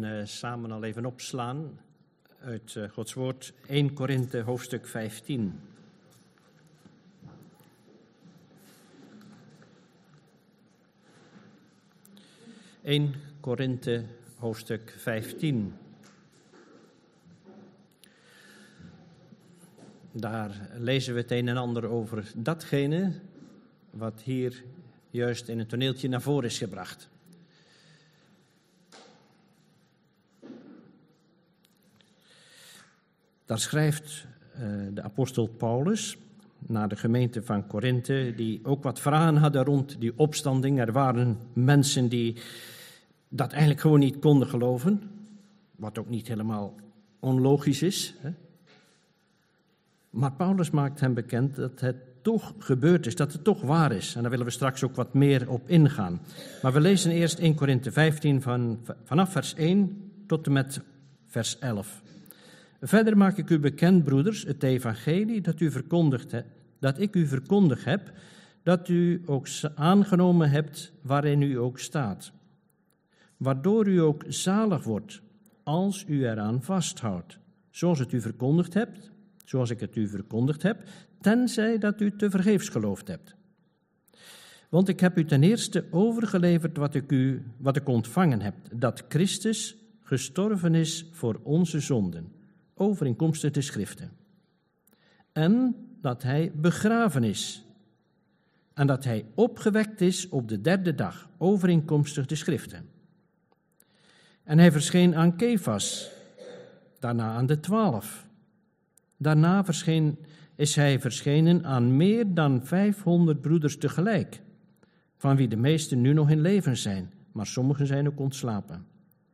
willen samen al even opslaan uit Gods woord 1 Korinthe hoofdstuk 15. 1 Korinthe hoofdstuk 15. Daar lezen we het een en ander over datgene wat hier juist in het toneeltje naar voren is gebracht. Daar schrijft de apostel Paulus naar de gemeente van Korinthe, die ook wat vragen hadden rond die opstanding. Er waren mensen die dat eigenlijk gewoon niet konden geloven, wat ook niet helemaal onlogisch is. Hè? Maar Paulus maakt hem bekend dat het toch gebeurd is, dat het toch waar is. En daar willen we straks ook wat meer op ingaan. Maar we lezen eerst 1 Korinthe 15 vanaf vers 1 tot en met vers 11. Verder maak ik u bekend, broeders, het evangelie dat ik u verkondigd heb, dat u ook aangenomen hebt waarin u ook staat. Waardoor u ook zalig wordt, als u eraan vasthoudt, zoals ik het u verkondigd heb, tenzij dat u tevergeefs geloofd hebt. Want ik heb u ten eerste overgeleverd wat ik ontvangen heb, dat Christus gestorven is voor onze zonden, overeenkomstig de Schriften. En dat hij begraven is. En dat hij opgewekt is op de derde dag, overeenkomstig de Schriften. En hij verscheen aan Kefas, daarna aan de 12. Daarna is hij verschenen aan meer dan 500 broeders tegelijk, van wie de meesten nu nog in leven zijn, maar sommigen zijn ook ontslapen.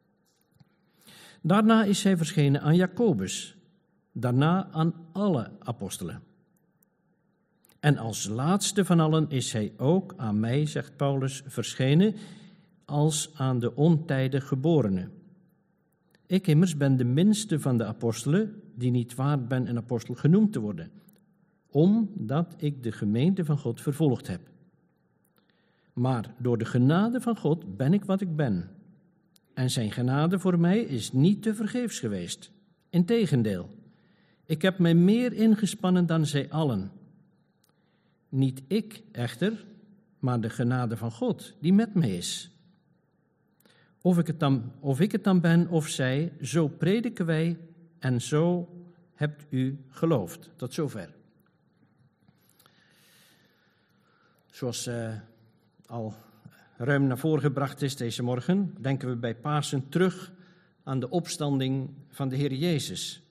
Daarna is hij verschenen aan Jacobus, daarna aan alle apostelen. En als laatste van allen is hij ook aan mij, zegt Paulus, verschenen als aan de ontijdig geborene. Ik immers ben de minste van de apostelen, die niet waard ben een apostel genoemd te worden, omdat ik de gemeente van God vervolgd heb. Maar door de genade van God ben ik wat ik ben. En zijn genade voor mij is niet tevergeefs geweest. Integendeel, ik heb mij meer ingespannen dan zij allen. Niet ik echter, maar de genade van God, die met mij is. Of ik het dan ben of zij, zo prediken wij en zo hebt u geloofd. Tot zover. Zoals al ruim naar voren gebracht is deze morgen, denken we bij Pasen terug aan de opstanding van de Heer Jezus.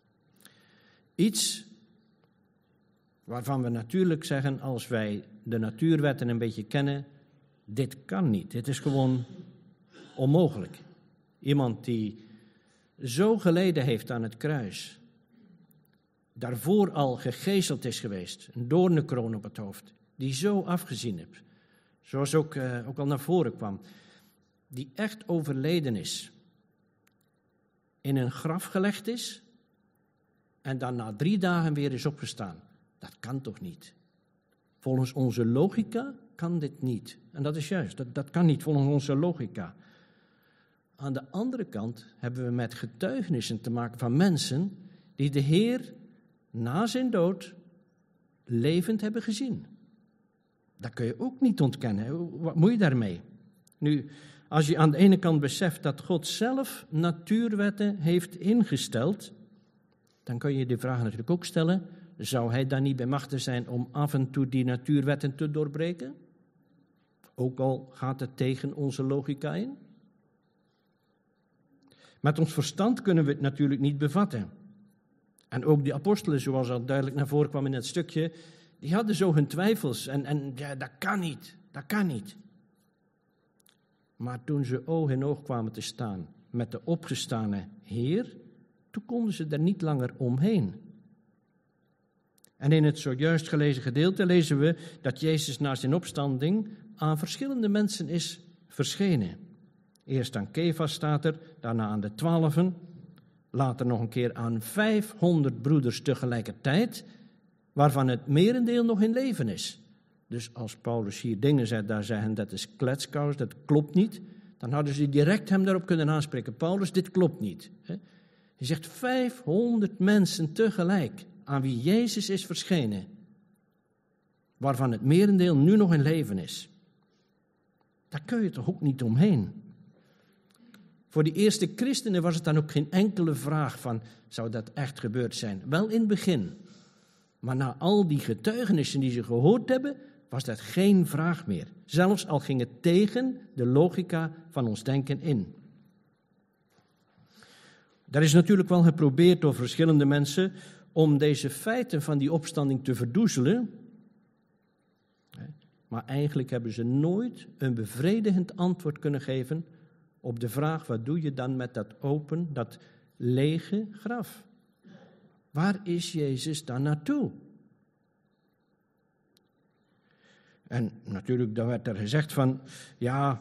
Iets waarvan we natuurlijk zeggen, als wij de natuurwetten een beetje kennen, dit kan niet, dit is gewoon onmogelijk. Iemand die zo geleden heeft aan het kruis, daarvoor al gegezeld is geweest, een doornenkroon op het hoofd, die zo afgezien heeft, zoals ook al naar voren kwam, die echt overleden is, in een graf gelegd is en dan na 3 dagen weer is opgestaan. Dat kan toch niet? Volgens onze logica kan dit niet. En dat is juist, dat kan niet volgens onze logica. Aan de andere kant hebben we met getuigenissen te maken van mensen die de Heer na zijn dood levend hebben gezien. Dat kun je ook niet ontkennen. Wat moet je daarmee? Nu, als je aan de ene kant beseft dat God zelf natuurwetten heeft ingesteld, dan kun je de vraag natuurlijk ook stellen, zou hij dan niet bij machte zijn om af en toe die natuurwetten te doorbreken? Ook al gaat het tegen onze logica in. Met ons verstand kunnen we het natuurlijk niet bevatten. En ook die apostelen, zoals al duidelijk naar voren kwam in het stukje, die hadden zo hun twijfels. En ja, dat kan niet. Maar toen ze oog in oog kwamen te staan met de opgestane Heer, toen konden ze er niet langer omheen. En in het zojuist gelezen gedeelte lezen we dat Jezus na zijn opstanding aan verschillende mensen is verschenen. Eerst aan Kefas staat er, daarna aan de 12, later nog een keer aan 500 broeders tegelijkertijd, waarvan het merendeel nog in leven is. Dus als Paulus hier dingen zegt, daar zeggen dat is kletskous, dat klopt niet, Dan hadden ze direct hem daarop kunnen aanspreken. Paulus, dit klopt niet. Hij zegt 500 mensen tegelijk aan wie Jezus is verschenen, waarvan het merendeel nu nog in leven is. Daar kun je toch ook niet omheen. Voor die eerste christenen was het dan ook geen enkele vraag van, zou dat echt gebeurd zijn? Wel in het begin. Maar na al die getuigenissen die ze gehoord hebben, was dat geen vraag meer. Zelfs al ging het tegen de logica van ons denken in. Er is natuurlijk wel geprobeerd door verschillende mensen om deze feiten van die opstanding te verdoezelen. Maar eigenlijk hebben ze nooit een bevredigend antwoord kunnen geven op de vraag, wat doe je dan met dat lege graf? Waar is Jezus dan naartoe? En natuurlijk, dan werd er gezegd van, ja,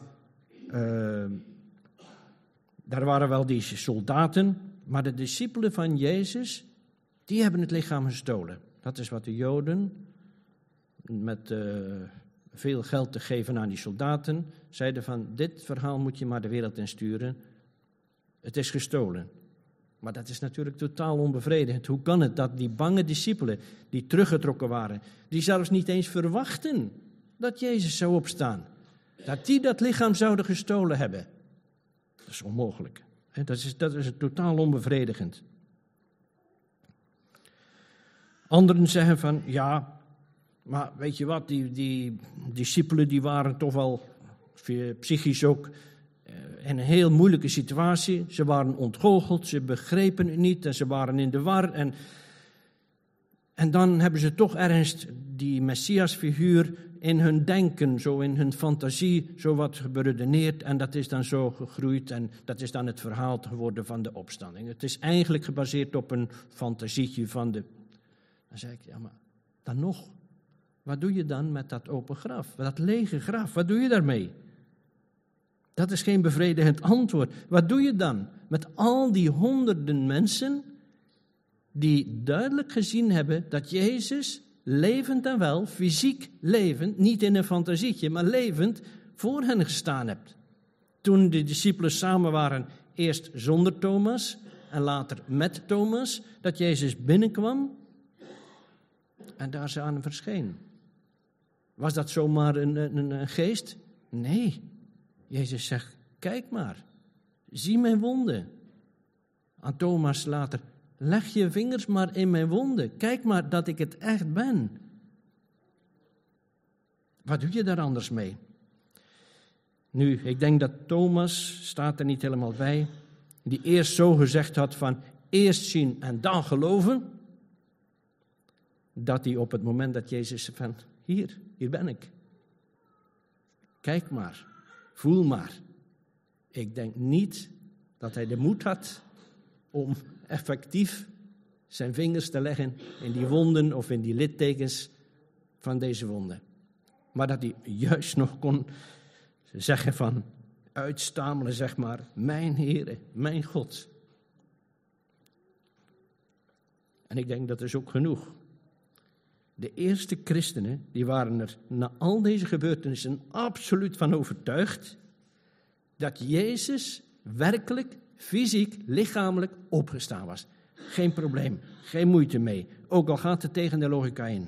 daar waren wel die soldaten, maar de discipelen van Jezus, die hebben het lichaam gestolen. Dat is wat de Joden met veel geld te geven aan die soldaten zeiden van, dit verhaal moet je maar de wereld insturen. Het is gestolen. Maar dat is natuurlijk totaal onbevredigend. Hoe kan het dat die bange discipelen, die teruggetrokken waren, die zelfs niet eens verwachten dat Jezus zou opstaan, dat die dat lichaam zouden gestolen hebben? Dat is onmogelijk. Dat is totaal onbevredigend. Anderen zeggen van, ja, maar weet je wat, die discipelen die waren toch wel psychisch ook in een heel moeilijke situatie. Ze waren ontgoocheld, ze begrepen het niet en ze waren in de war. En dan hebben ze toch ergens die Messiasfiguur in hun denken, zo in hun fantasie, zo wat beredeneerd. En dat is dan zo gegroeid en dat is dan het verhaal geworden van de opstanding. Het is eigenlijk gebaseerd op een fantasietje van de... Dan zei ik, ja maar dan nog... Wat doe je dan met dat open graf, dat lege graf? Wat doe je daarmee? Dat is geen bevredigend antwoord. Wat doe je dan met al die honderden mensen die duidelijk gezien hebben dat Jezus levend en wel, fysiek levend, niet in een fantasietje, maar levend voor hen gestaan hebt? Toen de discipelen samen waren, eerst zonder Thomas en later met Thomas, dat Jezus binnenkwam en daar ze aan hem verscheen. Was dat zomaar een geest? Nee. Jezus zegt, kijk maar, zie mijn wonden. Aan Thomas later, leg je vingers maar in mijn wonden. Kijk maar dat ik het echt ben. Wat doe je daar anders mee? Nu, ik denk dat Thomas, staat er niet helemaal bij, die eerst zo gezegd had van eerst zien en dan geloven, dat hij op het moment dat Jezus van hier ben ik. Kijk maar, voel maar. Ik denk niet dat hij de moed had om effectief zijn vingers te leggen in die wonden of in die littekens van deze wonden. Maar dat hij juist nog kon zeggen van, uitstamelen zeg maar, mijn Heere, mijn God. En ik denk dat is ook genoeg. De eerste christenen, die waren er na al deze gebeurtenissen absoluut van overtuigd dat Jezus werkelijk, fysiek, lichamelijk opgestaan was. Geen probleem, geen moeite mee, ook al gaat het tegen de logica in.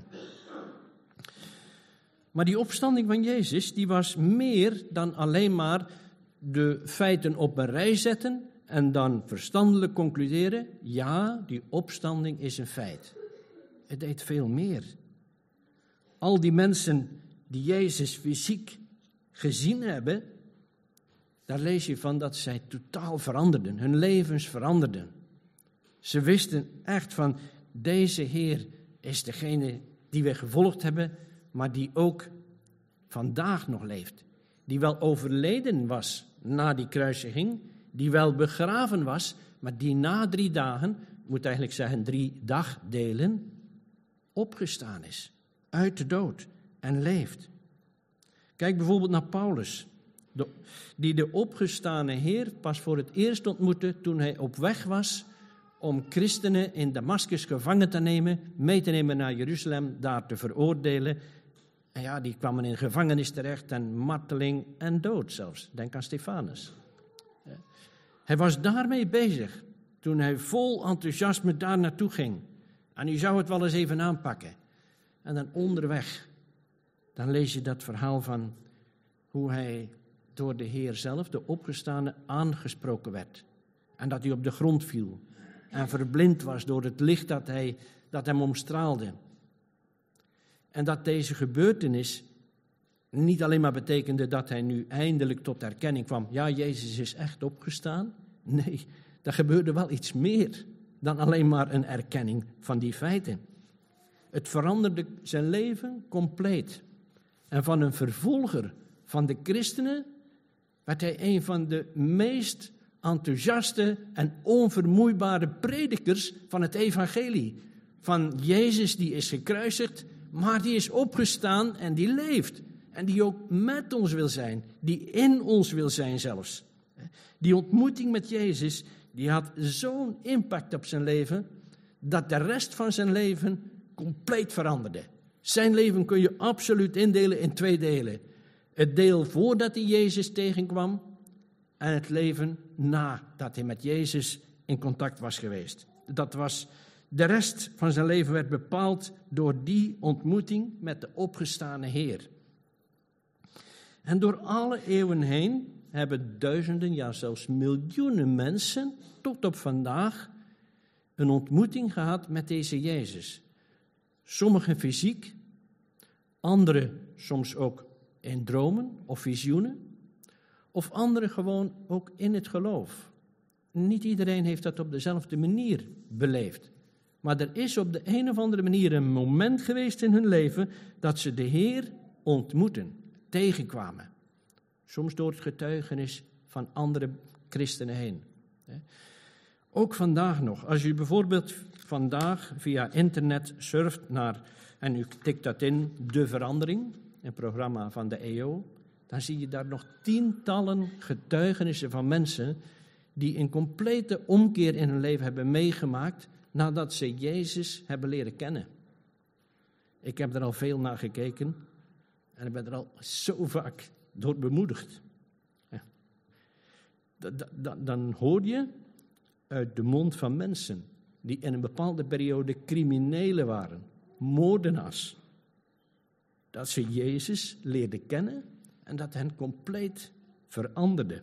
Maar die opstanding van Jezus, die was meer dan alleen maar de feiten op een rij zetten en dan verstandelijk concluderen, ja, die opstanding is een feit. Het deed veel meer. Al die mensen die Jezus fysiek gezien hebben, daar lees je van dat zij totaal veranderden, hun levens veranderden. Ze wisten echt van, deze Heer is degene die we gevolgd hebben, maar die ook vandaag nog leeft. Die wel overleden was na die kruisiging, die wel begraven was, maar die na 3 dagen, moet eigenlijk zeggen 3 dagdelen, opgestaan is. Uit de dood en leeft. Kijk bijvoorbeeld naar Paulus, die de opgestane Heer pas voor het eerst ontmoette toen hij op weg was om christenen in Damascus gevangen te nemen, mee te nemen naar Jeruzalem, daar te veroordelen En ja, die kwamen in gevangenis terecht en marteling en dood zelfs. Denk aan Stefanus. Hij was daarmee bezig toen hij vol enthousiasme daar naartoe ging. En u zou het wel eens even aanpakken. En dan onderweg, dan lees je dat verhaal van hoe hij door de Heer zelf, de opgestane, aangesproken werd. En dat hij op de grond viel en verblind was door het licht dat hem omstraalde. En dat deze gebeurtenis niet alleen maar betekende dat hij nu eindelijk tot erkenning kwam. Ja, Jezus is echt opgestaan. Nee, er gebeurde wel iets meer dan alleen maar een erkenning van die feiten. Het veranderde zijn leven compleet. En van een vervolger van de christenen werd hij een van de meest enthousiaste en onvermoeibare predikers van het evangelie. Van Jezus die is gekruisigd, maar die is opgestaan en die leeft. En die ook met ons wil zijn, die in ons wil zijn zelfs. Die ontmoeting met Jezus, die had zo'n impact op zijn leven, dat de rest van zijn leven compleet veranderde. Zijn leven kun je absoluut indelen in 2 delen. Het deel voordat hij Jezus tegenkwam en het leven nadat hij met Jezus in contact was geweest. De rest van zijn leven werd bepaald door die ontmoeting met de opgestane Heer. En door alle eeuwen heen hebben duizenden, ja zelfs miljoenen mensen tot op vandaag een ontmoeting gehad met deze Jezus. Sommigen fysiek, anderen soms ook in dromen of visioenen, of anderen gewoon ook in het geloof. Niet iedereen heeft dat op dezelfde manier beleefd. Maar er is op de een of andere manier een moment geweest in hun leven dat ze de Heer ontmoeten, tegenkwamen. Soms door het getuigenis van andere christenen heen. Ook vandaag nog, als u bijvoorbeeld vandaag via internet surft naar, en u tikt dat in, De Verandering, een programma van de EO, dan zie je daar nog tientallen getuigenissen van mensen die een complete omkeer in hun leven hebben meegemaakt nadat ze Jezus hebben leren kennen. Ik heb er al veel naar gekeken en ik ben er al zo vaak door bemoedigd. Dan hoor je uit de mond van mensen die in een bepaalde periode criminelen waren, moordenaars, dat ze Jezus leerden kennen en dat hen compleet veranderde.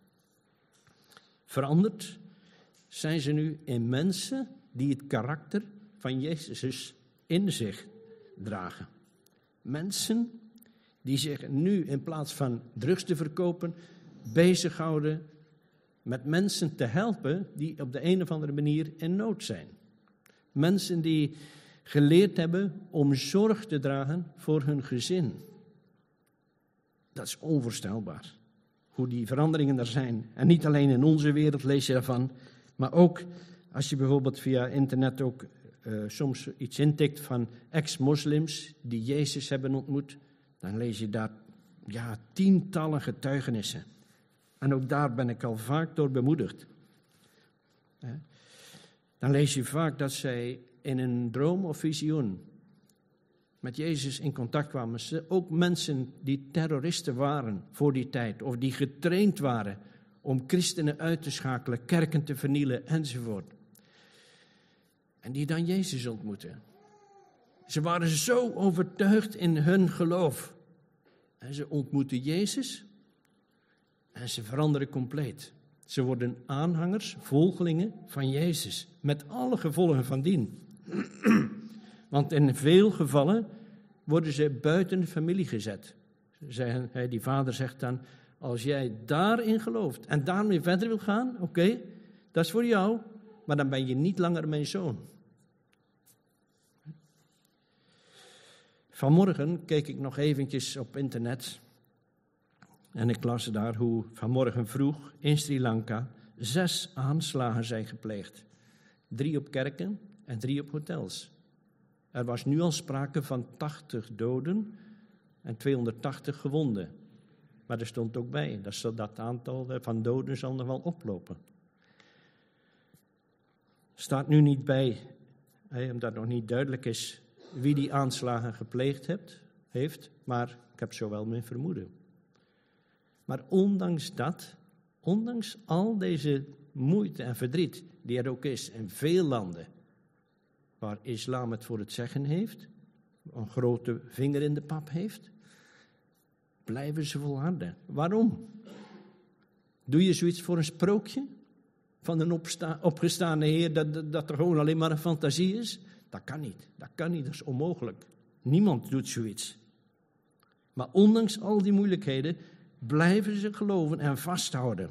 Veranderd zijn ze nu in mensen die het karakter van Jezus in zich dragen. Mensen die zich nu in plaats van drugs te verkopen bezighouden met mensen te helpen die op de een of andere manier in nood zijn. Mensen die geleerd hebben om zorg te dragen voor hun gezin. Dat is onvoorstelbaar, hoe die veranderingen er zijn. En niet alleen in onze wereld lees je daarvan, maar ook als je bijvoorbeeld via internet ook soms iets intikt van ex-moslims die Jezus hebben ontmoet, dan lees je daar tientallen getuigenissen. En ook daar ben ik al vaak door bemoedigd. Dan lees je vaak dat zij in een droom of visioen met Jezus in contact kwamen. Ook mensen die terroristen waren voor die tijd, of die getraind waren om christenen uit te schakelen, kerken te vernielen enzovoort. En die dan Jezus ontmoeten. Ze waren zo overtuigd in hun geloof. En ze ontmoeten Jezus en ze veranderen compleet. Ze worden aanhangers, volgelingen van Jezus, met alle gevolgen van dien. Want in veel gevallen worden ze buiten de familie gezet. Die vader zegt dan, als jij daarin gelooft en daarmee verder wil gaan, oké, dat is voor jou, maar dan ben je niet langer mijn zoon. Vanmorgen keek ik nog eventjes op internet en ik las daar hoe vanmorgen vroeg in Sri Lanka 6 aanslagen zijn gepleegd. 3 op kerken en 3 op hotels. Er was nu al sprake van 80 doden en 280 gewonden. Maar er stond ook bij, dat aantal van doden zal nog wel oplopen. Staat nu niet bij, omdat nog niet duidelijk is wie die aanslagen gepleegd heeft, maar ik heb zo wel mijn vermoeden. Maar ondanks dat, ondanks al deze moeite en verdriet die er ook is in veel landen waar islam het voor het zeggen heeft, een grote vinger in de pap heeft, blijven ze volharden. Waarom? Doe je zoiets voor een sprookje van een opgestane Heer dat er gewoon alleen maar een fantasie is? Dat kan niet, dat is onmogelijk. Niemand doet zoiets. Maar ondanks al die moeilijkheden blijven ze geloven en vasthouden.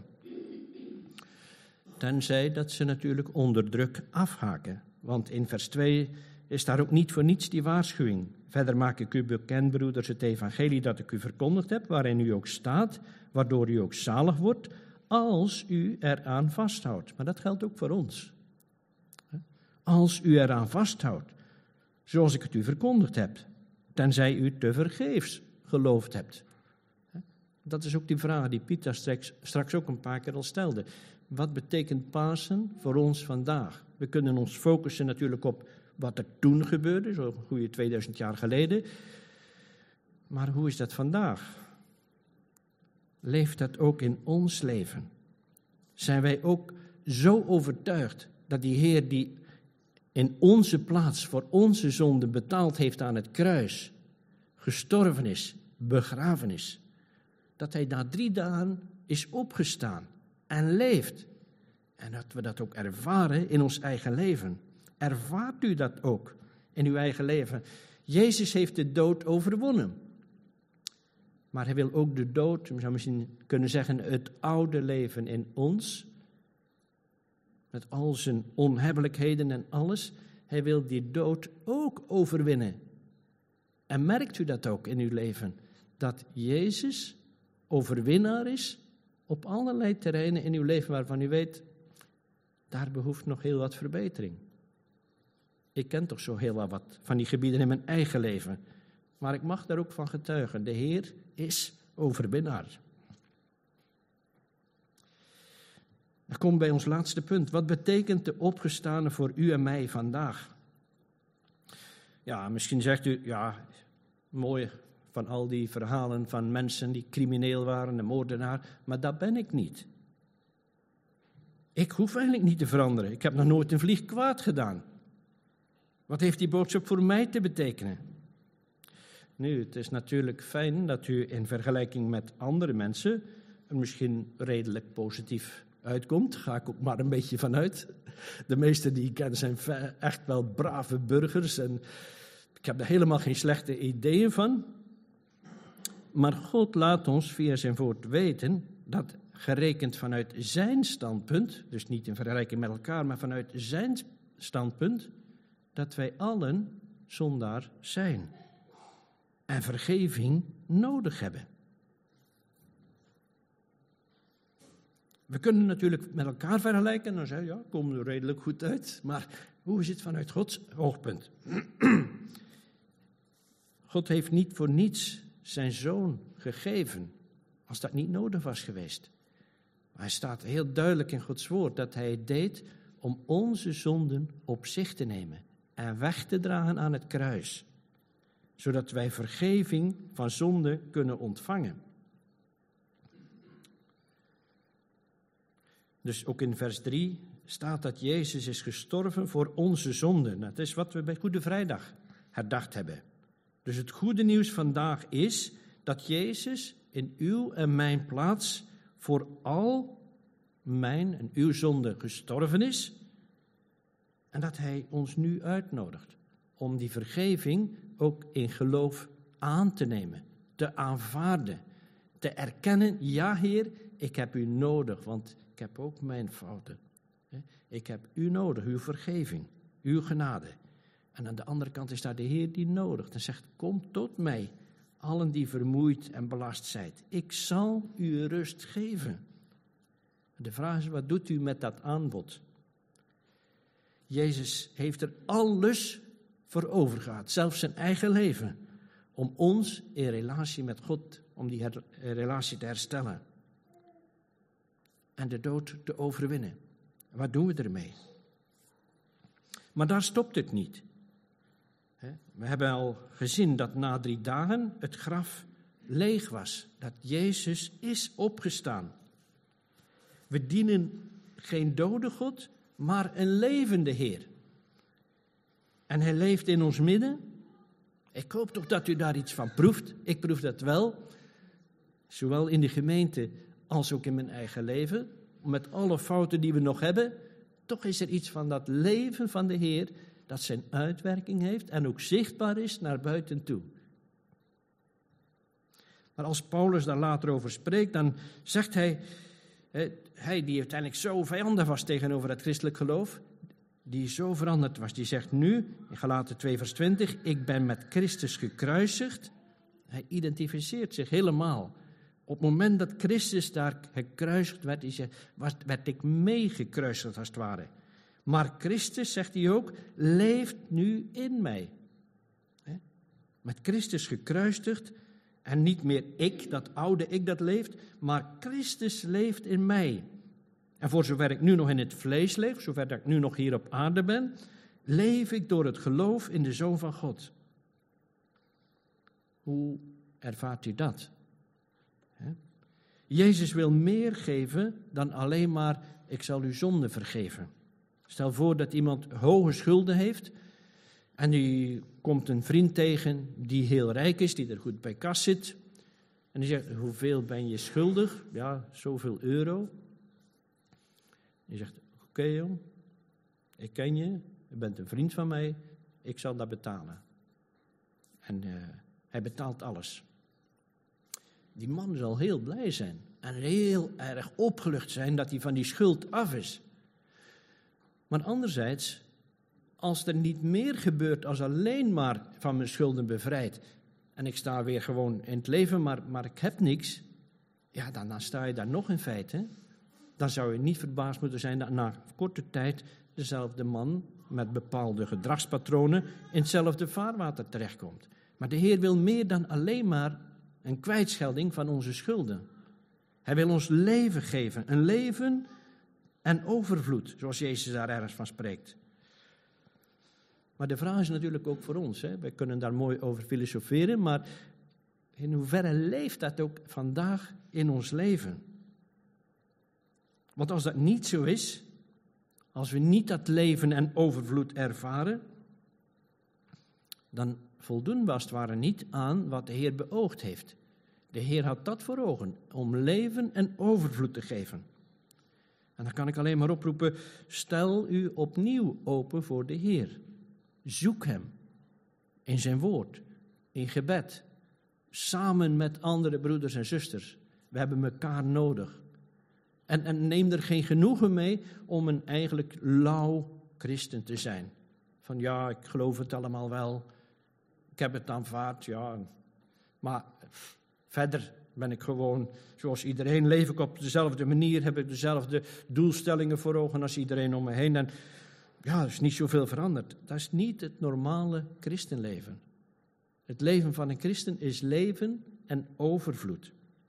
Tenzij dat ze natuurlijk onder druk afhaken. Want in vers 2 is daar ook niet voor niets die waarschuwing. Verder maak ik u bekend, broeders, het evangelie dat ik u verkondigd heb, waarin u ook staat, waardoor u ook zalig wordt, als u eraan vasthoudt. Maar dat geldt ook voor ons. Als u eraan vasthoudt, zoals ik het u verkondigd heb, tenzij u tevergeefs geloofd hebt. Dat is ook die vraag die Pieter straks ook een paar keer al stelde. Wat betekent Pasen voor ons vandaag? We kunnen ons focussen natuurlijk op wat er toen gebeurde, zo'n goede 2000 jaar geleden. Maar hoe is dat vandaag? Leeft dat ook in ons leven? Zijn wij ook zo overtuigd dat die Heer die in onze plaats voor onze zonde betaald heeft aan het kruis, gestorven is, begraven is, dat hij na 3 dagen is opgestaan en leeft. En dat we dat ook ervaren in ons eigen leven. Ervaart u dat ook in uw eigen leven? Jezus heeft de dood overwonnen. Maar hij wil ook de dood, we zou misschien kunnen zeggen, het oude leven in ons, met al zijn onhebbelijkheden en alles, hij wil die dood ook overwinnen. En merkt u dat ook in uw leven? Dat Jezus overwinnaar is op allerlei terreinen in uw leven waarvan u weet, daar behoeft nog heel wat verbetering. Ik ken toch zo heel wat van die gebieden in mijn eigen leven. Maar ik mag daar ook van getuigen. De Heer is overwinnaar. Dan komen we bij ons laatste punt. Wat betekent de opgestane voor u en mij vandaag? Ja, misschien zegt u, ja, mooi van al die verhalen van mensen die crimineel waren, een moordenaar, maar dat ben ik niet. Ik hoef eigenlijk niet te veranderen. Ik heb nog nooit een vlieg kwaad gedaan. Wat heeft die boodschap voor mij te betekenen? Nu, het is natuurlijk fijn dat u in vergelijking met andere mensen er misschien redelijk positief uitkomt. Ga ik ook maar een beetje vanuit. De meesten die ik ken zijn echt wel brave burgers en ik heb er helemaal geen slechte ideeën van. Maar God laat ons via zijn woord weten dat gerekend vanuit zijn standpunt, dus niet in vergelijking met elkaar, maar vanuit zijn standpunt, dat wij allen zondaar zijn en vergeving nodig hebben. We kunnen natuurlijk met elkaar vergelijken en dan zeggen we, ja, komen we redelijk goed uit, maar hoe is het vanuit Gods oogpunt? God heeft niet voor niets zijn zoon gegeven, als dat niet nodig was geweest. Maar hij staat heel duidelijk in Gods woord dat hij het deed om onze zonden op zich te nemen en weg te dragen aan het kruis, zodat wij vergeving van zonde kunnen ontvangen. Dus ook in vers 3 staat dat Jezus is gestorven voor onze zonden. Dat is wat we bij Goede Vrijdag herdacht hebben. Dus het goede nieuws vandaag is dat Jezus in uw en mijn plaats voor al mijn en uw zonde gestorven is en dat hij ons nu uitnodigt om die vergeving ook in geloof aan te nemen, te aanvaarden, te erkennen, ja Heer, ik heb u nodig, want ik heb ook mijn fouten. Ik heb u nodig, uw vergeving, uw genade. En aan de andere kant is daar de Heer die nodigt en zegt, kom tot mij, allen die vermoeid en belast zijt. Ik zal u rust geven. De vraag is, wat doet u met dat aanbod? Jezus heeft er alles voor overgehad, zelfs zijn eigen leven, om ons in relatie met God, om die relatie te herstellen. En de dood te overwinnen. Wat doen we ermee? Maar daar stopt het niet. We hebben al gezien dat na 3 dagen het graf leeg was. Dat Jezus is opgestaan. We dienen geen dode God, maar een levende Heer. En hij leeft in ons midden. Ik hoop toch dat u daar iets van proeft. Ik proef dat wel. Zowel in de gemeente als ook in mijn eigen leven. Met alle fouten die we nog hebben. Toch is er iets van dat leven van de Heer dat zijn uitwerking heeft en ook zichtbaar is naar buiten toe. Maar als Paulus daar later over spreekt, dan zegt hij die uiteindelijk zo vijandig was tegenover het christelijk geloof, die zo veranderd was, die zegt nu, in Galaten 2 vers 20, ik ben met Christus gekruisigd. Hij identificeert zich helemaal. Op het moment dat Christus daar gekruisigd werd, werd ik meegekruisigd als het ware. Maar Christus, zegt hij ook, leeft nu in mij. Met Christus gekruisigd en niet meer ik, dat oude ik dat leeft, maar Christus leeft in mij. En voor zover ik nu nog in het vlees leef, zover dat ik nu nog hier op aarde ben, leef ik door het geloof in de Zoon van God. Hoe ervaart u dat? Jezus wil meer geven dan alleen maar, ik zal u zonde vergeven. Stel voor dat iemand hoge schulden heeft en die komt een vriend tegen die heel rijk is, die er goed bij kas zit. En die zegt, hoeveel ben je schuldig? Ja, zoveel euro. Die zegt, oké, jong, ik ken je, je bent een vriend van mij, ik zal dat betalen. En hij betaalt alles. Die man zal heel blij zijn en heel erg opgelucht zijn dat hij van die schuld af is. Maar anderzijds, als er niet meer gebeurt als alleen maar van mijn schulden bevrijd en ik sta weer gewoon in het leven, maar ik heb niks, ja, dan sta je daar nog in feite. Dan zou je niet verbaasd moeten zijn dat na korte tijd dezelfde man met bepaalde gedragspatronen in hetzelfde vaarwater terechtkomt. Maar de Heer wil meer dan alleen maar een kwijtschelding van onze schulden. Hij wil ons leven geven, een leven en overvloed, zoals Jezus daar ergens van spreekt. Maar de vraag is natuurlijk ook voor ons. Wij kunnen daar mooi over filosoferen, maar in hoeverre leeft dat ook vandaag in ons leven? Want als dat niet zo is, als we niet dat leven en overvloed ervaren, dan voldoen we als het ware niet aan wat de Heer beoogd heeft. De Heer had dat voor ogen, om leven en overvloed te geven. En dan kan ik alleen maar oproepen, stel u opnieuw open voor de Heer. Zoek hem in zijn woord, in gebed, samen met andere broeders en zusters. We hebben elkaar nodig. En neem er geen genoegen mee om een eigenlijk lauw christen te zijn. Van ja, ik geloof het allemaal wel, ik heb het aanvaard, ja. Maar verder ben ik gewoon, zoals iedereen, leef ik op dezelfde manier, heb ik dezelfde doelstellingen voor ogen als iedereen om me heen. En ja, er is niet zoveel veranderd. Dat is niet het normale christenleven. Het leven van een christen is leven en overvloed.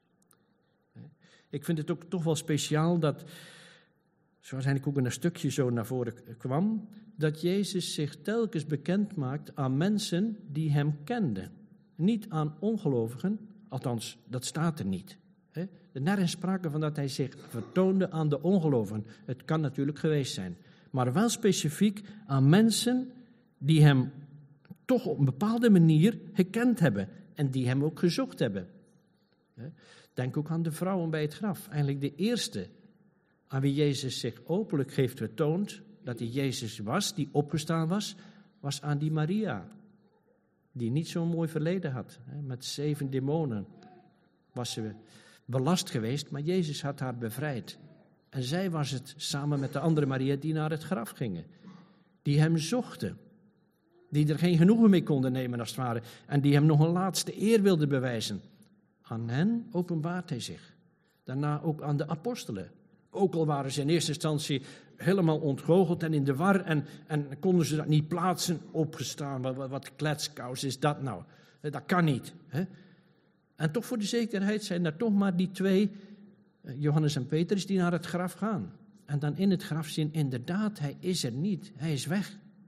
Ik vind het ook toch wel speciaal dat, zoals eigenlijk ook in een stukje zo naar voren kwam, dat Jezus zich telkens bekend maakt aan mensen die hem kenden. Niet aan ongelovigen, althans, dat staat er niet. Er is nergens sprake van dat hij zich vertoonde aan de ongelovigen. Het kan natuurlijk geweest zijn. Maar wel specifiek aan mensen die hem toch op een bepaalde manier gekend hebben. En die hem ook gezocht hebben. Denk ook aan de vrouwen bij het graf. Eigenlijk de eerste aan wie Jezus zich openlijk heeft vertoond, dat hij Jezus was, die opgestaan was, was aan die Maria. Die niet zo'n mooi verleden had. Met 7 demonen was ze belast geweest, maar Jezus had haar bevrijd. En zij was het, samen met de andere Maria, die naar het graf gingen. Die hem zochten. Die er geen genoegen mee konden nemen als het ware. En die hem nog een laatste eer wilden bewijzen. Aan hen openbaart hij zich. Daarna ook aan de apostelen. Ook al waren ze in eerste instantie helemaal ontgoocheld en in de war. En konden ze dat niet plaatsen. Opgestaan, wat kletskous is dat nou? Dat kan niet. Hè? En toch voor de zekerheid zijn er toch maar die 2... Johannes en Petrus die naar het graf gaan. En dan in het graf zien, inderdaad, hij is er niet. Hij is weg.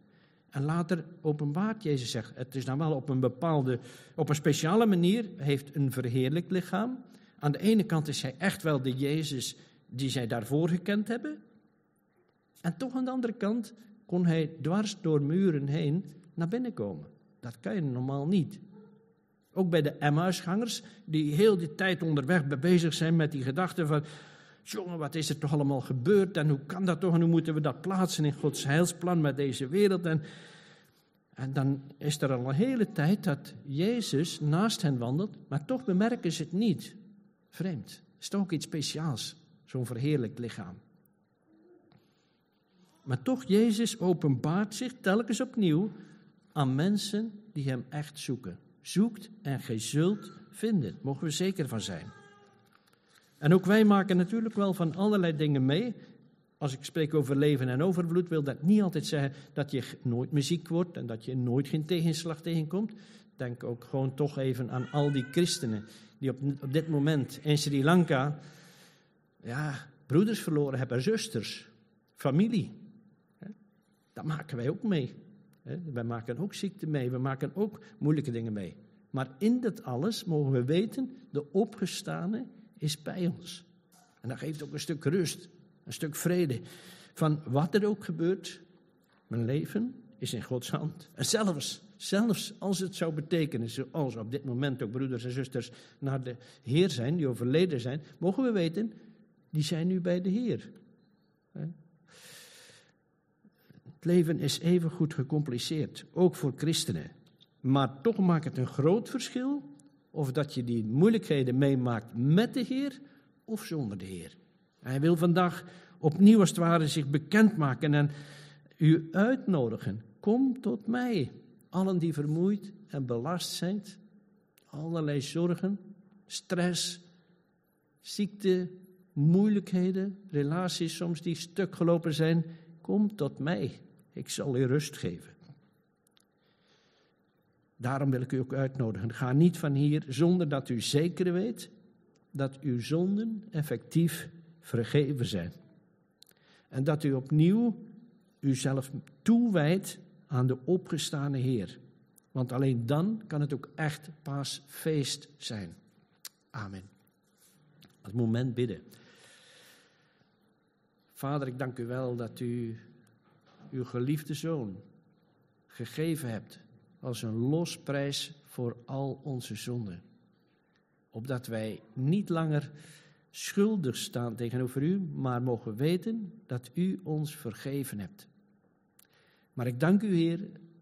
En later openbaart Jezus zich. Het is dan wel op een speciale manier, heeft een verheerlijkt lichaam. Aan de ene kant is hij echt wel de Jezus die zij daarvoor gekend hebben. En toch aan de andere kant kon hij dwars door muren heen naar binnen komen. Dat kan je normaal niet. Ook bij de Emmausgangers, die heel die tijd onderweg bezig zijn met die gedachten van, jongen, wat is er toch allemaal gebeurd en hoe kan dat toch en hoe moeten we dat plaatsen in Gods heilsplan met deze wereld. En dan is er al een hele tijd dat Jezus naast hen wandelt, maar toch bemerken ze het niet. Vreemd. Het is toch ook iets speciaals, zo'n verheerlijkt lichaam. Maar toch, Jezus openbaart zich telkens opnieuw aan mensen die hem echt zoeken. Zoekt en gij zult vinden. Daar mogen we zeker van zijn. En ook wij maken natuurlijk wel van allerlei dingen mee. Als ik spreek over leven en overvloed, wil dat niet altijd zeggen dat je nooit meer ziek wordt en dat je nooit geen tegenslag tegenkomt. Denk ook gewoon toch even aan al die christenen die op dit moment in Sri Lanka broeders verloren hebben, zusters, familie. Dat maken wij ook mee. Wij maken ook ziekte mee, we maken ook moeilijke dingen mee. Maar in dat alles mogen we weten, de opgestane is bij ons. En dat geeft ook een stuk rust, een stuk vrede. Van wat er ook gebeurt, mijn leven is in Gods hand. En zelfs als het zou betekenen, zoals op dit moment ook broeders en zusters naar de Heer zijn, die overleden zijn, mogen we weten, die zijn nu bij de Heer. Het leven is even goed gecompliceerd, ook voor christenen. Maar toch maakt het een groot verschil of dat je die moeilijkheden meemaakt met de Heer of zonder de Heer. Hij wil vandaag opnieuw als het ware zich bekendmaken en u uitnodigen. Kom tot mij, allen die vermoeid en belast zijn, allerlei zorgen, stress, ziekte, moeilijkheden, relaties soms die stuk gelopen zijn. Kom tot mij, ik zal u rust geven. Daarom wil ik u ook uitnodigen. Ga niet van hier zonder dat u zeker weet dat uw zonden effectief vergeven zijn. En dat u opnieuw uzelf toewijdt aan de opgestane Heer. Want alleen dan kan het ook echt paasfeest zijn. Amen. Het moment bidden. Vader, ik dank u wel dat u uw geliefde Zoon gegeven hebt als een losprijs voor al onze zonden. Opdat wij niet langer schuldig staan tegenover u, maar mogen weten dat u ons vergeven hebt. Maar ik dank u, Heer,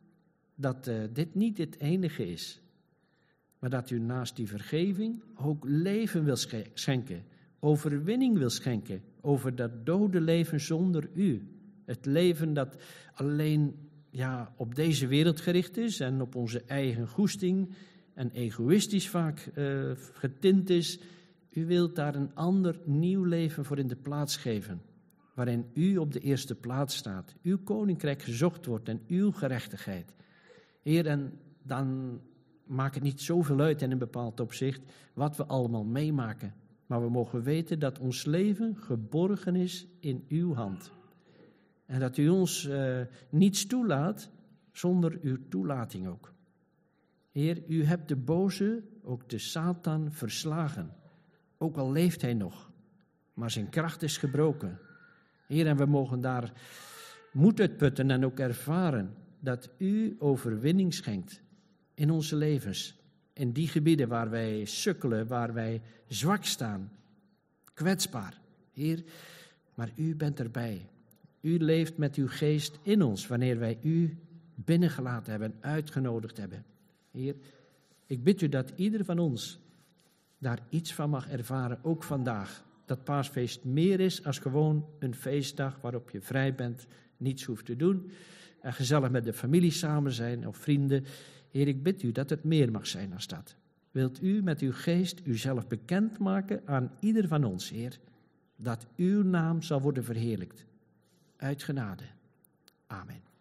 dat dit niet het enige is, maar dat u naast die vergeving ook leven wil schenken, overwinning wil schenken over dat dode leven zonder u. Het leven dat alleen op deze wereld gericht is en op onze eigen goesting en egoïstisch vaak getint is. U wilt daar een ander nieuw leven voor in de plaats geven, waarin u op de eerste plaats staat, uw koninkrijk gezocht wordt en uw gerechtigheid. Heer, en dan maakt het niet zoveel uit in een bepaald opzicht wat we allemaal meemaken, maar we mogen weten dat ons leven geborgen is in uw hand. En dat u ons niets toelaat zonder uw toelating ook. Heer, u hebt de boze, ook de Satan, verslagen. Ook al leeft hij nog, maar zijn kracht is gebroken. Heer, en we mogen daar moed uitputten en ook ervaren dat u overwinning schenkt in onze levens. In die gebieden waar wij sukkelen, waar wij zwak staan, kwetsbaar. Heer, maar u bent erbij. U leeft met uw geest in ons, wanneer wij u binnengelaten hebben, uitgenodigd hebben. Heer, ik bid u dat ieder van ons daar iets van mag ervaren, ook vandaag. Dat paasfeest meer is als gewoon een feestdag waarop je vrij bent, niets hoeft te doen. En gezellig met de familie samen zijn of vrienden. Heer, ik bid u dat het meer mag zijn als dat. Wilt u met uw geest uzelf bekendmaken aan ieder van ons, Heer, dat uw naam zal worden verheerlijkt. Uit genade. Amen.